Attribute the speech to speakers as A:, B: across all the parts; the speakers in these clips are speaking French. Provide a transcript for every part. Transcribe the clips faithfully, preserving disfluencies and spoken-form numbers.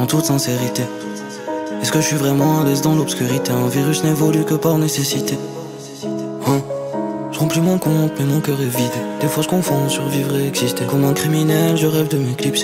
A: toute sincérité. Est-ce que je suis vraiment à l'aise dans l'obscurité? Un virus n'évolue que par nécessité. Hein? Je remplis mon compte mais mon cœur est vide. Des fois je confonds survivre et exister. Comme un criminel je rêve de m'éclipser.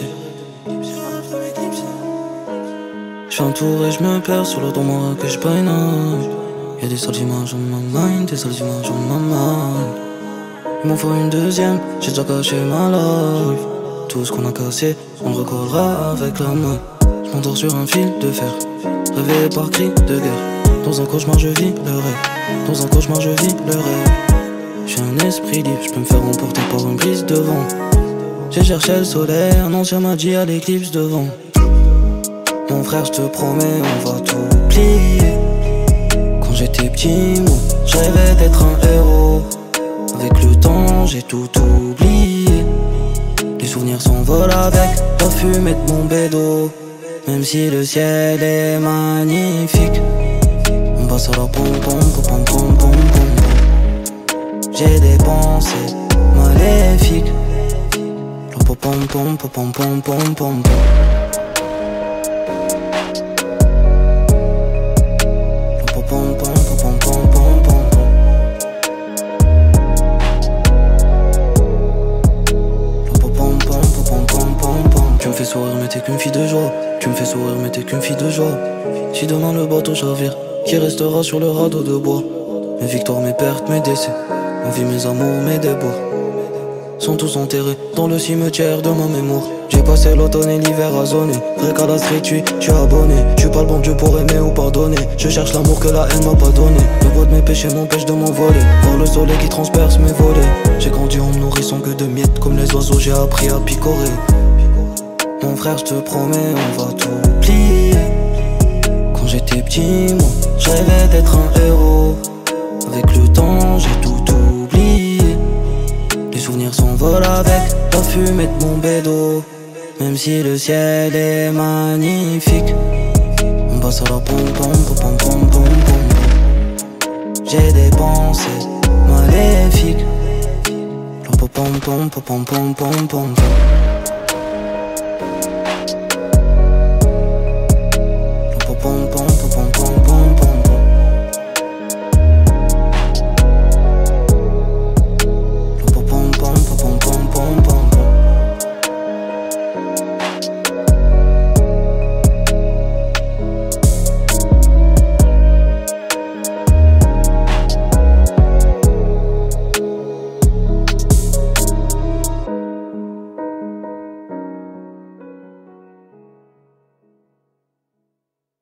A: Je fais un tour et je me perds sur le tour Marrakech by night. Y'a des sales images on my mind, des sales images on my mind. Il m'en faut une deuxième, j'ai déjà caché ma life. Tout ce qu'on a cassé, on le recollera avec la main. Je m'endors sur un fil de fer, réveillé par cri de guerre. Dans un cauchemar je vis le rêve, dans un cauchemar je vis le rêve. J'ai un esprit libre, je peux me faire emporter par une brise de vent. J'ai cherché le soleil, un ancien m'a dit à l'éclipse de vent. Mon frère je te promets on va tout oublier. Quand j'étais petit moi je rêvais d'être un héros. Avec le temps j'ai tout oublié. Les souvenirs s'envolent avec la fumée de mon bédo. Même si le ciel est magnifique, on passe à la pom pom pom pom pom pom. J'ai des pensées maléfiques. La pom pom pom pom pom pom pom. Tu me fais sourire mais t'es qu'une fille de joie. Tu me fais sourire mais t'es qu'une fille de joie. Si demain le bateau chavire, qui restera sur le radeau de bois? Mes victoires, mes pertes, mes décès, ma vie, mes amours, mes déboires sont tous enterrés dans le cimetière de ma mémoire. J'ai passé l'automne et l'hiver à zoner. Vrai qu'à la street, tu tu abonné. J'suis pas le bon Dieu pour aimer ou pardonner. Je cherche l'amour que la haine m'a pas donné. Le poids de mes péchés m'empêche de m'envoler. Voir le soleil qui transperce mes volets. J'ai grandi en me nourrissant que de miettes. Comme les oiseaux, j'ai appris à picorer. Mon frère, je te promets, on va tout oublier. Quand j'étais petit, moi, je rêvais d'être un héros. Avec le temps, j'ai tout oublié. Les souvenirs s'envolent avec la fumée de mon bédo. Même si le ciel est magnifique, on passe à la pom pom pom pom pom pom. J'ai des pensées maléfiques. La pom pom pom pom pom pom pom.